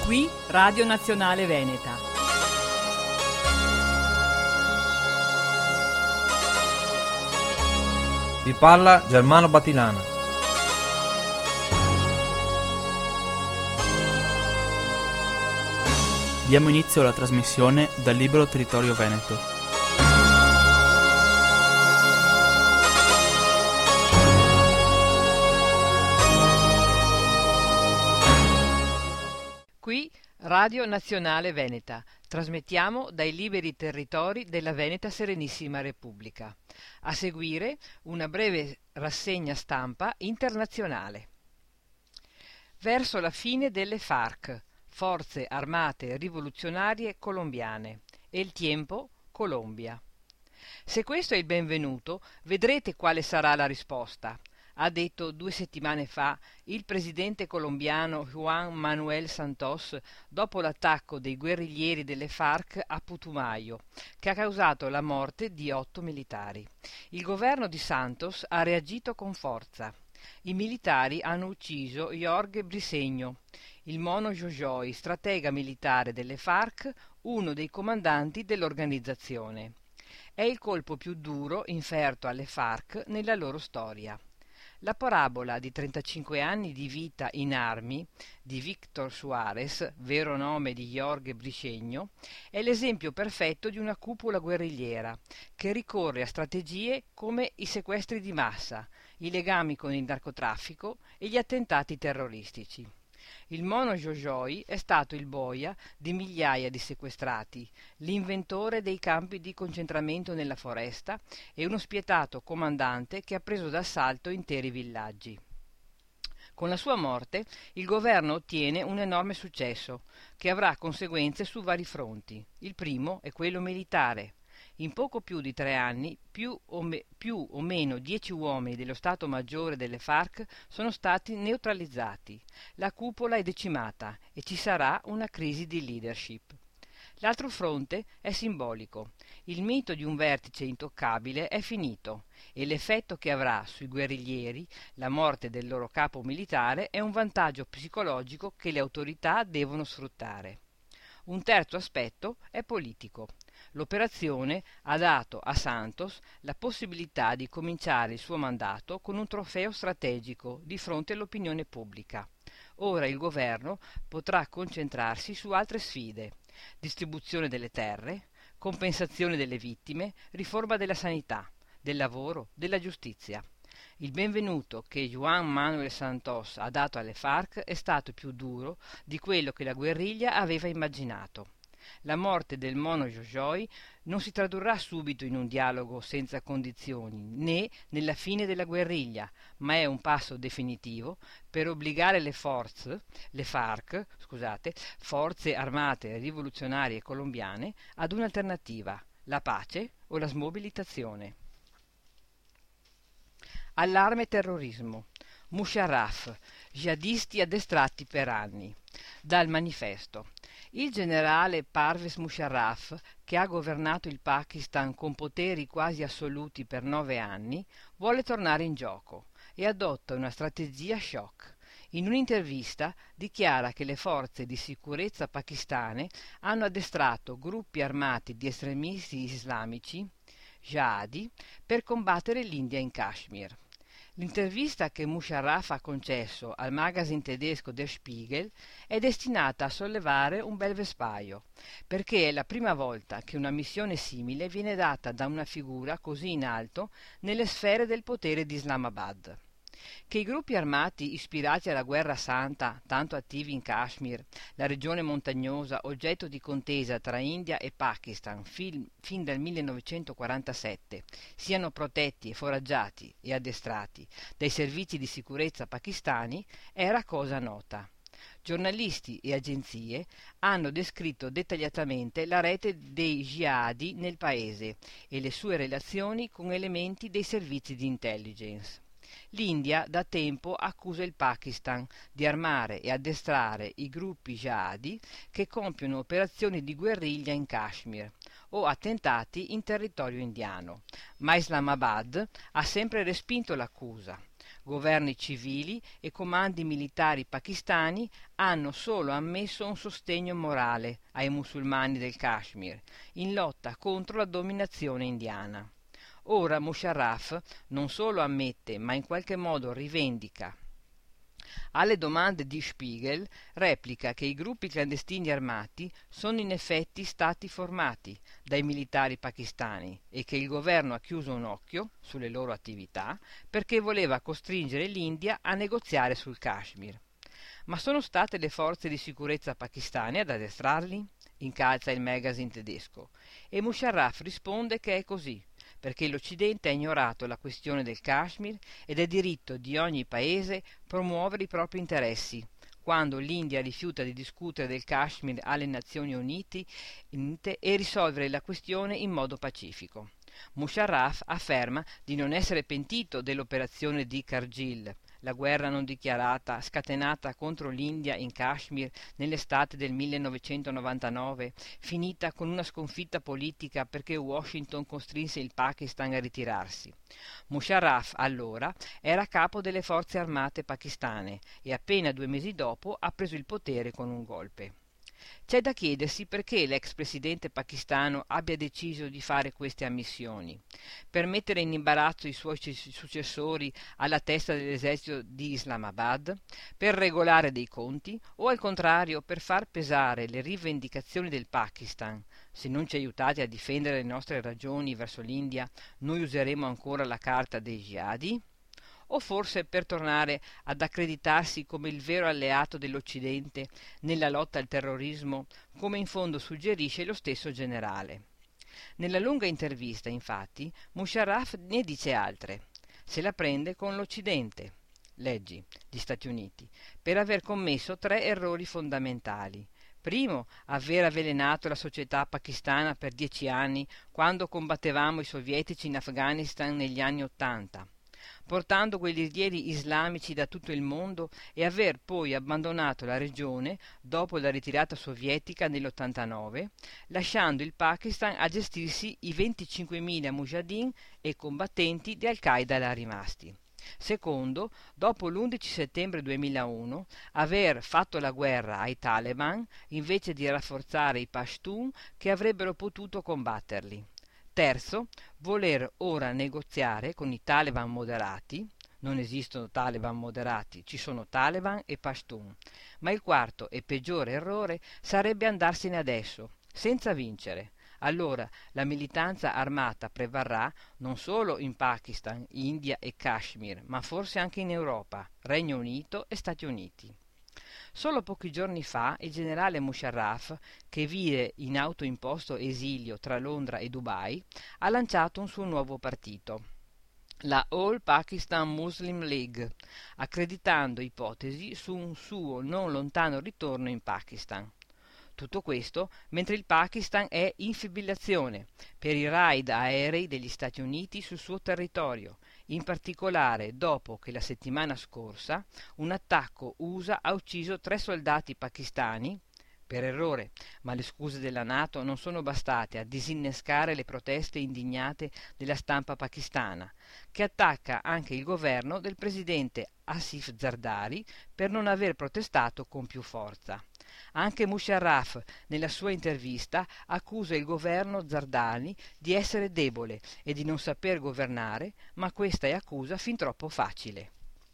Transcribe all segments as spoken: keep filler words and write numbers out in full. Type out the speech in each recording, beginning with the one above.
Qui Radio Nazionale Veneta. Vi parla Germano Batilana. Diamo inizio alla trasmissione dal Libero Territorio Veneto. Qui Radio Nazionale Veneta. Trasmettiamo dai liberi territori della Veneta Serenissima Repubblica. A seguire una breve rassegna stampa internazionale. Verso la fine delle FARC, Forze Armate Rivoluzionarie Colombiane, e il tempo Colombia. Se questo è il benvenuto, vedrete quale sarà la risposta, ha detto due settimane fa il presidente colombiano Juan Manuel Santos dopo l'attacco dei guerriglieri delle FARC a Putumayo, che ha causato la morte di otto militari. Il governo di Santos ha reagito con forza. I militari hanno ucciso Jorge Briceño, il Mono Jojoy, stratega militare delle FARC, uno dei comandanti dell'organizzazione. È il colpo più duro inferto alle FARC nella loro storia. La parabola di trentacinque anni di vita in armi di Víctor Suárez, vero nome di Jorge Briceño, è l'esempio perfetto di una cupola guerrigliera che ricorre a strategie come i sequestri di massa, i legami con il narcotraffico e gli attentati terroristici. Il Mono Jojoy è stato il boia di migliaia di sequestrati, l'inventore dei campi di concentramento nella foresta e uno spietato comandante che ha preso d'assalto interi villaggi. Con la sua morte il governo ottiene un enorme successo, che avrà conseguenze su vari fronti. Il primo è quello militare. In poco più di tre anni, più o, me, più o meno dieci uomini dello Stato Maggiore delle FARC sono stati neutralizzati. La cupola è decimata e ci sarà una crisi di leadership. L'altro fronte è simbolico. Il mito di un vertice intoccabile è finito e l'effetto che avrà sui guerriglieri, la morte del loro capo militare, è un vantaggio psicologico che le autorità devono sfruttare. Un terzo aspetto è politico. L'operazione ha dato a Santos la possibilità di cominciare il suo mandato con un trofeo strategico di fronte all'opinione pubblica. Ora il governo potrà concentrarsi su altre sfide: distribuzione delle terre, compensazione delle vittime, riforma della sanità, del lavoro, della giustizia. Il benvenuto che Juan Manuel Santos ha dato alle FARC è stato più duro di quello che la guerriglia aveva immaginato. La morte del Mono Jojoy non si tradurrà subito in un dialogo senza condizioni né nella fine della guerriglia, ma è un passo definitivo per obbligare le forze, le FARC, scusate, Forze Armate Rivoluzionarie Colombiane, ad un'alternativa: la pace o la smobilitazione. Allarme terrorismo. Musharraf, jihadisti addestrati per anni. Dal manifesto. Il generale Parvez Musharraf, che ha governato il Pakistan con poteri quasi assoluti per nove anni, vuole tornare in gioco e adotta una strategia shock. In un'intervista dichiara che le forze di sicurezza pakistane hanno addestrato gruppi armati di estremisti islamici, jihadi, per combattere l'India in Kashmir. L'intervista che Musharraf ha concesso al magazine tedesco Der Spiegel è destinata a sollevare un bel vespaio, perché è la prima volta che una missione simile viene data da una figura così in alto nelle sfere del potere di Islamabad. Che i gruppi armati ispirati alla guerra santa, tanto attivi in Kashmir, la regione montagnosa oggetto di contesa tra India e Pakistan fin, fin dal millenovecentoquarantasette, siano protetti e foraggiati e addestrati dai servizi di sicurezza pakistani era cosa nota. Giornalisti e agenzie hanno descritto dettagliatamente la rete dei jihadi nel paese e le sue relazioni con elementi dei servizi di intelligence. L'India da tempo accusa il Pakistan di armare e addestrare i gruppi jihadi che compiono operazioni di guerriglia in Kashmir o attentati in territorio indiano, ma Islamabad ha sempre respinto l'accusa. Governi civili e comandi militari pakistani hanno solo ammesso un sostegno morale ai musulmani del Kashmir in lotta contro la dominazione indiana. Ora Musharraf non solo ammette, ma in qualche modo rivendica. Alle domande di Spiegel replica che i gruppi clandestini armati sono in effetti stati formati dai militari pakistani e che il governo ha chiuso un occhio sulle loro attività perché voleva costringere l'India a negoziare sul Kashmir. Ma sono state le forze di sicurezza pakistane ad addestrarli? Incalza il magazine tedesco e Musharraf risponde che è così, perché l'Occidente ha ignorato la questione del Kashmir ed è diritto di ogni paese promuovere i propri interessi. Quando l'India rifiuta di discutere del Kashmir alle Nazioni Unite e risolvere la questione in modo pacifico. Musharraf afferma di non essere pentito dell'operazione di Kargil, la guerra non dichiarata scatenata contro l'India in Kashmir nell'estate del millenovecentonovantanove, finita con una sconfitta politica perché Washington costrinse il Pakistan a ritirarsi. Musharraf allora era capo delle forze armate pakistane e appena due mesi dopo ha preso il potere con un golpe. C'è da chiedersi perché l'ex presidente pakistano abbia deciso di fare queste ammissioni. Per mettere in imbarazzo i suoi successori alla testa dell'esercito di Islamabad? Per regolare dei conti? O al contrario per far pesare le rivendicazioni del Pakistan? Se non ci aiutate a difendere le nostre ragioni verso l'India, noi useremo ancora la carta dei jihadi? O forse per tornare ad accreditarsi come il vero alleato dell'Occidente nella lotta al terrorismo, come in fondo suggerisce lo stesso generale. Nella lunga intervista, infatti, Musharraf ne dice altre. Se la prende con l'Occidente, leggi, gli Stati Uniti, per aver commesso tre errori fondamentali. Primo, aver avvelenato la società pakistana per dieci anni quando combattevamo i sovietici in Afghanistan negli anni Ottanta, portando guerriglieri islamici da tutto il mondo e aver poi abbandonato la regione dopo la ritirata sovietica nell'ottantanove, lasciando il Pakistan a gestirsi i venticinquemila mujahideen e combattenti di Al-Qaeda là rimasti. Secondo, dopo l'undici settembre duemilauno, aver fatto la guerra ai Taliban invece di rafforzare i Pashtun che avrebbero potuto combatterli. Terzo, voler ora negoziare con i Taliban moderati. Non esistono Taliban moderati, ci sono Taliban e Pashtun. Ma il quarto e peggiore errore sarebbe andarsene adesso, senza vincere. Allora la militanza armata prevarrà non solo in Pakistan, India e Kashmir, ma forse anche in Europa, Regno Unito e Stati Uniti. Solo pochi giorni fa il generale Musharraf, che vive in autoimposto esilio tra Londra e Dubai, ha lanciato un suo nuovo partito, la All Pakistan Muslim League, accreditando ipotesi su un suo non lontano ritorno in Pakistan. Tutto questo mentre il Pakistan è in fibrillazione per i raid aerei degli Stati Uniti sul suo territorio, in particolare dopo che la settimana scorsa un attacco U S A ha ucciso tre soldati pakistani, per errore, ma le scuse della NATO non sono bastate a disinnescare le proteste indignate della stampa pakistana, che attacca anche il governo del presidente Asif Zardari per non aver protestato con più forza. Anche Musharraf, nella sua intervista, accusa il governo Zardari di essere debole e di non saper governare, ma questa è accusa fin troppo facile.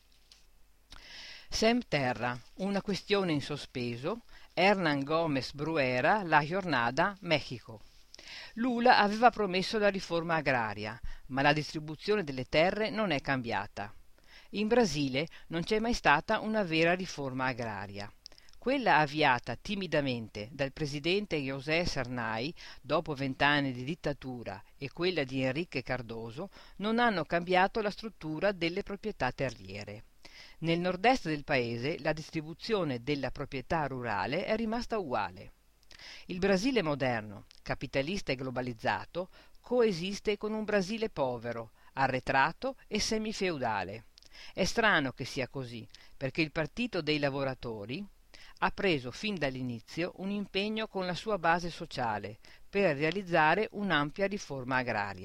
Sem Terra, una questione in sospeso, Hernán Gómez Bruera, La Jornada, Mexico. Lula aveva promesso la riforma agraria, ma la distribuzione delle terre non è cambiata. In Brasile non c'è mai stata una vera riforma agraria. Quella avviata timidamente dal presidente José Sarney dopo vent'anni di dittatura e quella di Enrique Cardoso non hanno cambiato la struttura delle proprietà terriere. Nel nord-est del paese la distribuzione della proprietà rurale è rimasta uguale. Il Brasile moderno, capitalista e globalizzato, coesiste con un Brasile povero, arretrato e semifeudale. È strano che sia così, perché il Partito dei Lavoratori ha preso fin dall'inizio un impegno con la sua base sociale per realizzare un'ampia riforma agraria,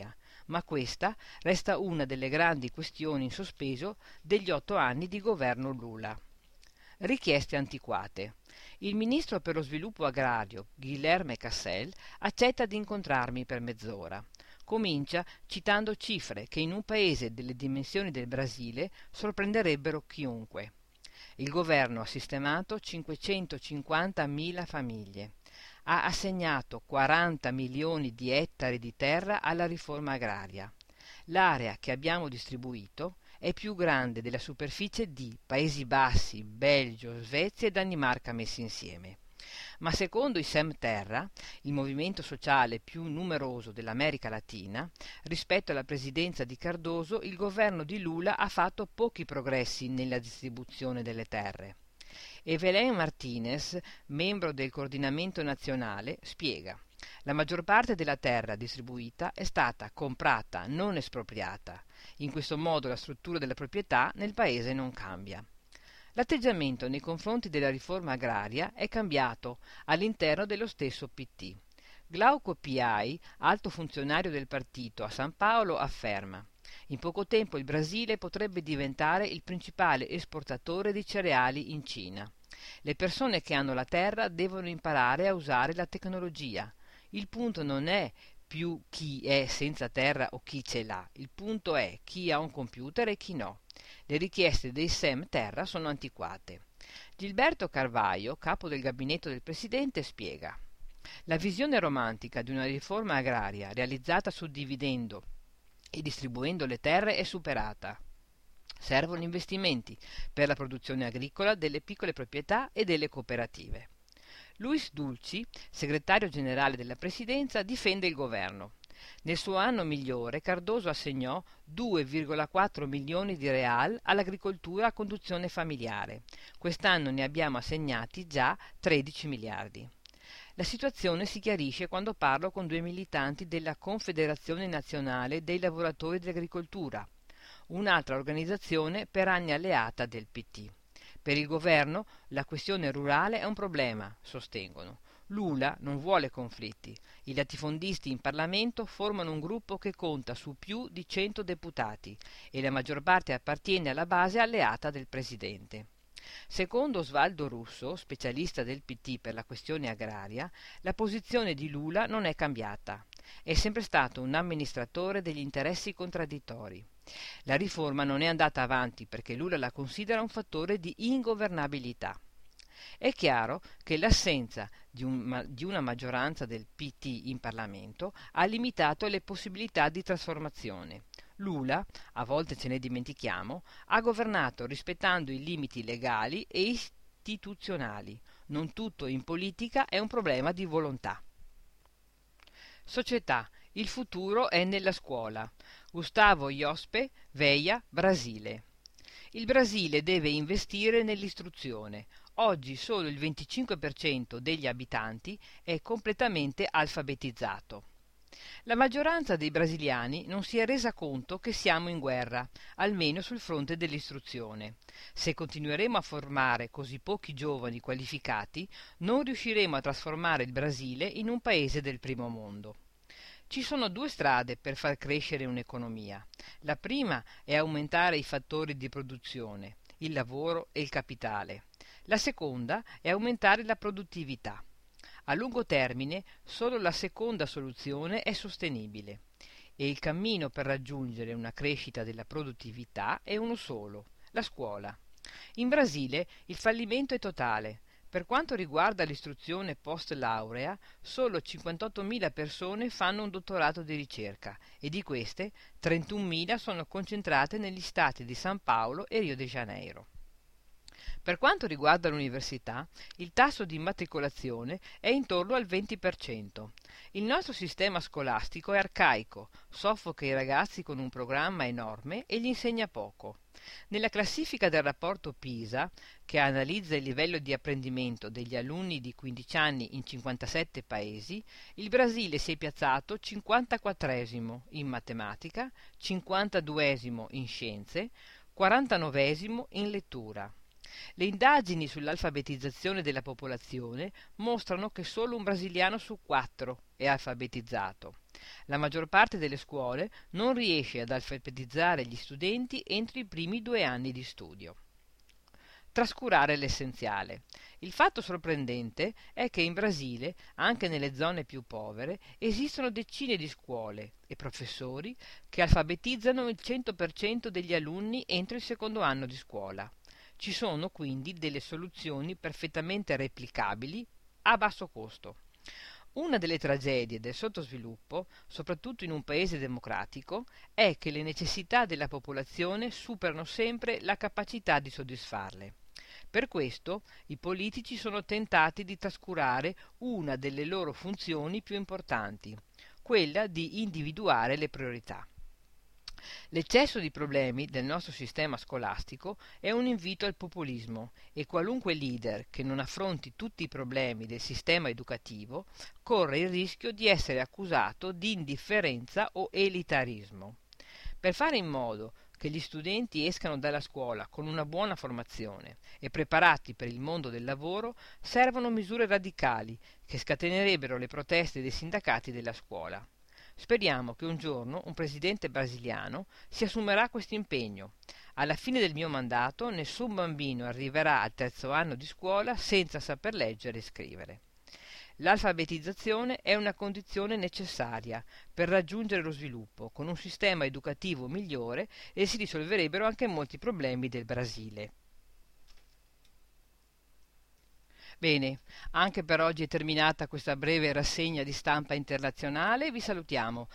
ma questa resta una delle grandi questioni in sospeso degli otto anni di governo Lula. Richieste antiquate. Il ministro per lo sviluppo agrario, Guilherme Cassel, accetta di incontrarmi per mezz'ora. Comincia citando cifre che in un paese delle dimensioni del Brasile sorprenderebbero chiunque. Il governo ha sistemato cinquecentocinquantamila famiglie. Ha assegnato quaranta milioni di ettari di terra alla riforma agraria. L'area che abbiamo distribuito è più grande della superficie di Paesi Bassi, Belgio, Svezia e Danimarca messi insieme. Ma secondo i Sem Terra, il movimento sociale più numeroso dell'America Latina, rispetto alla presidenza di Cardoso, il governo di Lula ha fatto pochi progressi nella distribuzione delle terre. Evelyn Martinez, membro del coordinamento nazionale, spiega: la maggior parte della terra distribuita è stata comprata, non espropriata. In questo modo la struttura della proprietà nel paese non cambia. L'atteggiamento nei confronti della riforma agraria è cambiato all'interno dello stesso P T. Glauco Piai, alto funzionario del partito a San Paolo, afferma: in poco tempo il Brasile potrebbe diventare il principale esportatore di cereali in Cina. Le persone che hanno la terra devono imparare a usare la tecnologia. Il punto non è più chi è senza terra o chi ce l'ha, il punto è chi ha un computer e chi no. Le richieste dei Sem Terra sono antiquate. Gilberto Carvalho, capo del gabinetto del presidente, spiega: la visione romantica di una riforma agraria realizzata suddividendo e distribuendo le terre è superata. Servono investimenti per la produzione agricola delle piccole proprietà e delle cooperative. Luis Dulci, segretario generale della presidenza, difende il governo. Nel suo anno migliore Cardoso assegnò due virgola quattro milioni di real all'agricoltura a conduzione familiare. Quest'anno ne abbiamo assegnati già tredici miliardi. La situazione si chiarisce quando parlo con due militanti della Confederazione Nazionale dei Lavoratori dell'Agricoltura, un'altra organizzazione per anni alleata del P T. Per il governo la questione rurale è un problema, sostengono. Lula non vuole conflitti. I latifondisti in Parlamento formano un gruppo che conta su più di cento deputati e la maggior parte appartiene alla base alleata del presidente. Secondo Osvaldo Russo, specialista del P T per la questione agraria, la posizione di Lula non è cambiata. È sempre stato un amministratore degli interessi contraddittori. La riforma non è andata avanti perché Lula la considera un fattore di ingovernabilità. È chiaro che l'assenza di, un, di una maggioranza del P T in Parlamento ha limitato le possibilità di trasformazione. Lula, a volte ce ne dimentichiamo, ha governato rispettando i limiti legali e istituzionali. Non tutto in politica è un problema di volontà. Società. Il futuro è nella scuola. Gustavo Iospe, Veia, Brasile. Il Brasile deve investire nell'istruzione. Oggi solo il venticinque per cento degli abitanti è completamente alfabetizzato. La maggioranza dei brasiliani non si è resa conto che siamo in guerra, almeno sul fronte dell'istruzione. Se continueremo a formare così pochi giovani qualificati, non riusciremo a trasformare il Brasile in un paese del primo mondo. Ci sono due strade per far crescere un'economia. La prima è aumentare i fattori di produzione, il lavoro e il capitale. La seconda è aumentare la produttività. A lungo termine solo la seconda soluzione è sostenibile e il cammino per raggiungere una crescita della produttività è uno solo, la scuola. In Brasile il fallimento è totale. Per quanto riguarda l'istruzione post laurea, solo cinquantottomila persone fanno un dottorato di ricerca e di queste trentunomila sono concentrate negli stati di San Paolo e Rio de Janeiro. Per quanto riguarda l'università, il tasso di immatricolazione è intorno al venti per cento. Il nostro sistema scolastico è arcaico, soffoca i ragazzi con un programma enorme e gli insegna poco. Nella classifica del rapporto PISA, che analizza il livello di apprendimento degli alunni di quindici anni in cinquantasette paesi, il Brasile si è piazzato cinquantaquattresimo in matematica, cinquantaduesimo in scienze, quarantanovesimo in lettura. Le indagini sull'alfabetizzazione della popolazione mostrano che solo un brasiliano su quattro è alfabetizzato. La maggior parte delle scuole non riesce ad alfabetizzare gli studenti entro i primi due anni di studio. Trascurare l'essenziale. Il fatto sorprendente è che in Brasile, anche nelle zone più povere, esistono decine di scuole e professori che alfabetizzano il cento per cento degli alunni entro il secondo anno di scuola. Ci sono quindi delle soluzioni perfettamente replicabili a basso costo. Una delle tragedie del sottosviluppo, soprattutto in un paese democratico, è che le necessità della popolazione superano sempre la capacità di soddisfarle. Per questo i politici sono tentati di trascurare una delle loro funzioni più importanti, quella di individuare le priorità. L'eccesso di problemi del nostro sistema scolastico è un invito al populismo e qualunque leader che non affronti tutti i problemi del sistema educativo corre il rischio di essere accusato di indifferenza o elitarismo. Per fare in modo che gli studenti escano dalla scuola con una buona formazione e preparati per il mondo del lavoro, servono misure radicali che scatenerebbero le proteste dei sindacati della scuola. Speriamo che un giorno un presidente brasiliano si assumerà questo impegno. Alla fine del mio mandato nessun bambino arriverà al terzo anno di scuola senza saper leggere e scrivere. L'alfabetizzazione è una condizione necessaria per raggiungere lo sviluppo. Con un sistema educativo migliore e si risolverebbero anche molti problemi del Brasile. Bene, anche per oggi è terminata questa breve rassegna di stampa internazionale. Vi salutiamo